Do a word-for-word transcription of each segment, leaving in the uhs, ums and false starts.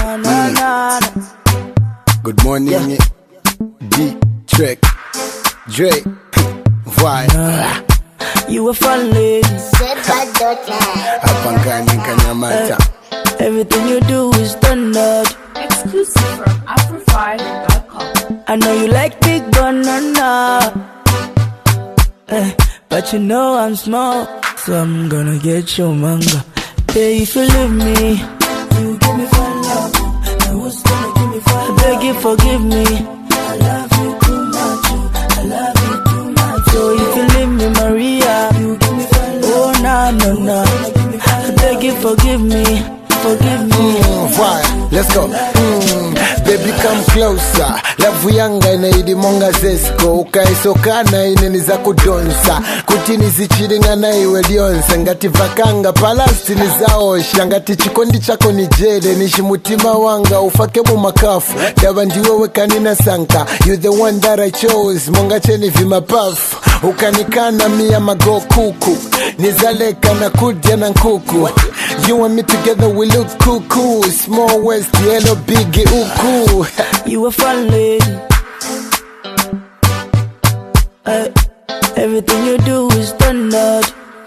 Mm. Good morning, yeah. D-Trek, Dre, why? You a fun lady. Hapankani Kanyamata. Everything you do is standard. Exclusive from afro five dot com. I know you like big banana, eh, but you know I'm small, so I'm gonna get your manga. Hey, if you leave me, you give me fun love. Now who's gonna give me fun? I beg you forgive me. I love you too much. I love you too much. So if you leave me, Maria, you give me fun love. Oh no no no. I beg you forgive me. Forgive me. Mm, why? Let's go. Mm, baby come closer. Love yanga inaidi monga zesko. Ukaisokana ineni za kudonsa. Kutini zichiringa na iwe lionsa. Ngati vakanga palasti ni zaosha. Ngati chikondi chako ni jede. Nishi mutima wanga ufake mu makafu. Daba ndiwe wekanina sanka. You the one that I chose. Monga cheni vima pafu. Ukanikana miya mago kuku. Nizaleka na kudya na nkuku. You and me together we look cool, cool. Small West, yellow, biggie, ooh, cool. You a fun lady. uh, Everything you do is standard.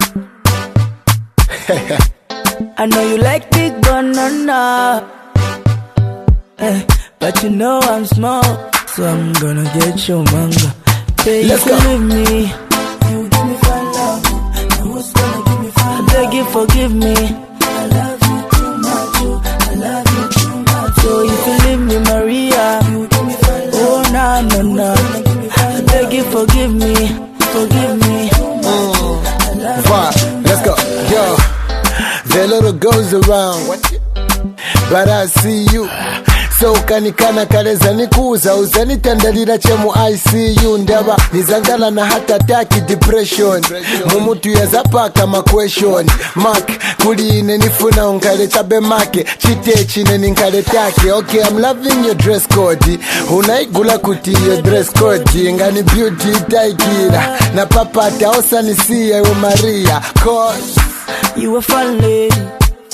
I know you like big banana, uh, but you know I'm small, so I'm gonna get your manga. Hey, let's you go. Leave me, you give me fun love. Now who's gonna give me fun? I beg you forgive me. I love you too much, I love you too much. So if you leave me, Maria, you give me fun love. Oh no no no. I beg you forgive me, forgive me. Mm. Fine, let's go. Yo, the little goes around, but I see you. So kanikana kareza nikuza uzani tandalira chemu I C U ndaba nizangala na hata taki depression mumutu ya zapaka ma question mark kuli ine nifuna unkale chabe make chite chine ninkale take. Okay, I'm loving your dress code. Unaigula kuti your dress code ngani beauty taikira na papata osa nisiya yo Maria cause you a fun lady.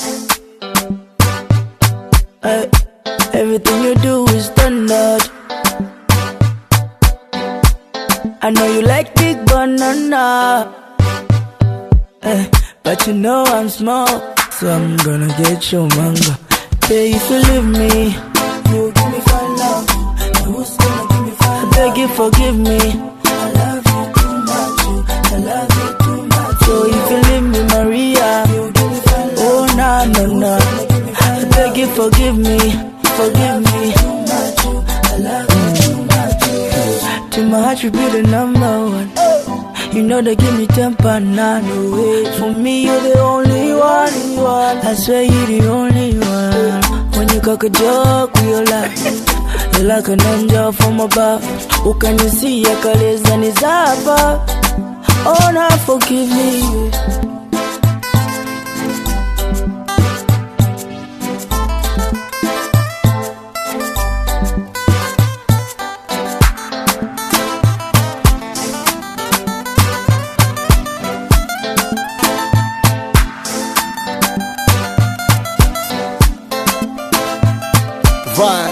uh, Everything you do is standard. I know you like big banana, uh, but you know I'm small, so I'm gonna get your manga. Hey, if you leave me, you give me fun love. Now who's gonna give me fun? I beg you forgive me. I love you too much. I love you too much. So if you leave me, Maria, you give me fun love. Oh no no no. I beg you forgive me. Forgive me. I love you too much. To my heart you be the number one. You know they give me temper now. No way. For me you're the only one. I swear you're the only one. When you cock a joke with your life, you're like an angel from above. Who can you see your colors and it's up? Oh now forgive me. Why?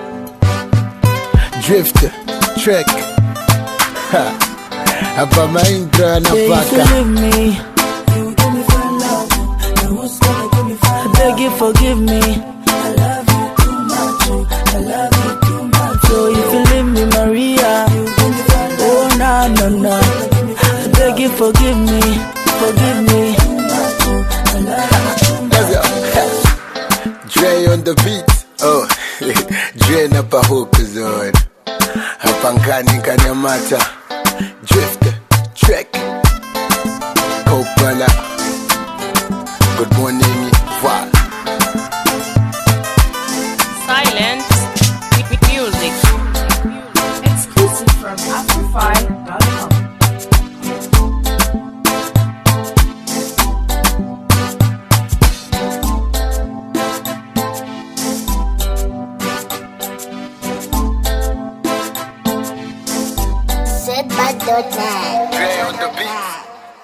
Drifter, Trek. Ha. Hapa maindra na Hey, paka. if you leave me, you give me fun love. Now who's gonna give me fun? I beg you forgive me. I love you too much. I love you too much. So if you leave me, Maria, you give me fun love. Oh no no no. I beg you forgive me, forgive me. Let's go. Dre on the beat. Oh, Dre na pahook zone. Hapankani Kanyamata. Drifter, Trek, Kopala. Good morning, Why?